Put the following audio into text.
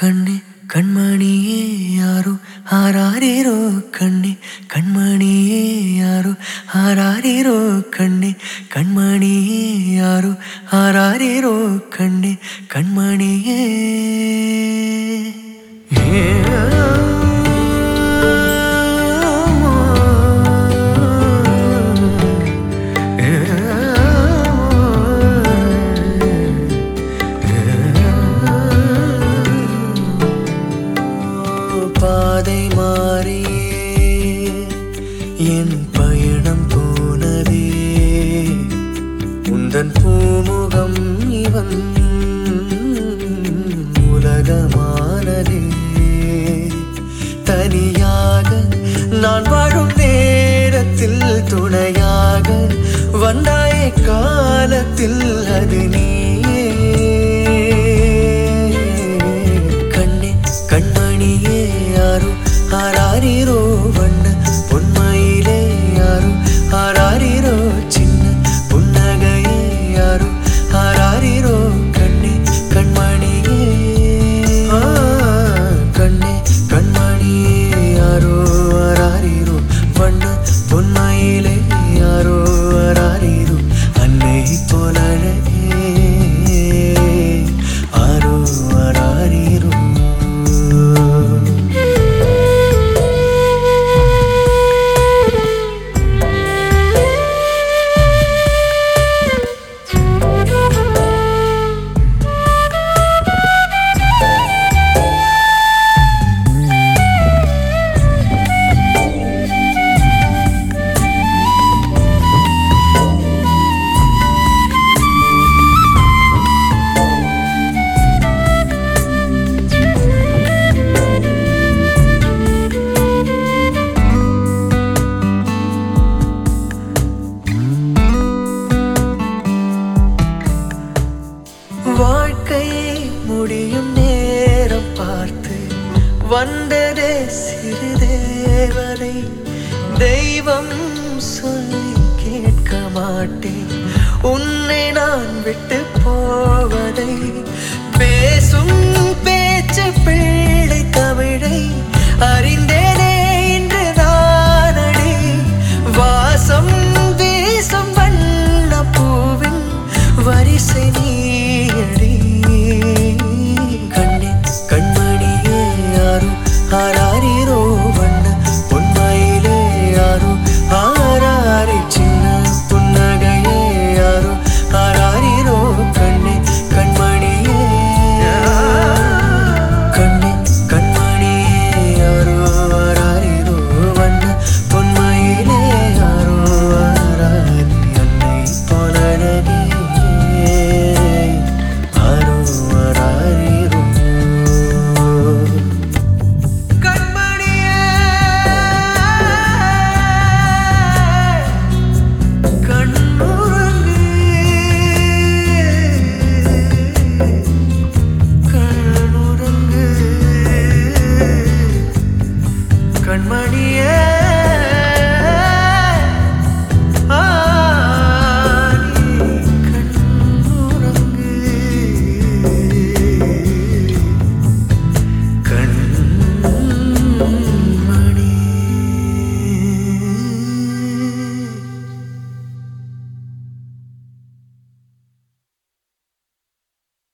கண்ணே கண்மணியே யாரோ ஆராரிரோ கண்ணே கண்மணியே யாரோ ஆராரிரோ கண்ணே கண்மணியே யாரோ ஆராரிரோ கண்ணே கண்மணியே பாதை மாறியே என் பயணம் போனதே உந்தன் பூமுகம் இவன் உலகமானதே தனியாக நான் வாழும் நேரத்தில் துணையாக வந்தாயே காலத்தில் அது நீயே கண்ணே கண்மணியே யாரோ ஆராரிரோ வண்ண பொன்மையிலே யாரோ ஆராரிரோ சின்ன புன்னகையே யாரோ ஆராரிரோ கண்ணே கண்மணியே கண்ணே கண்மணியே யாரோ ஆராரிரோ வண்ண பொன்மையிலே யாரோ ஆராரிரோ அன்னை போலழகே ஆரோ ஆராரிரோ வாழ்க்கையை முடியும் நேரம் பார்த்து வந்ததே சிறு தேவதை தெய்வம் சொல்லி கேட்க மாட்டேன் உன்னை நான் விட்டு போவதை பேசும்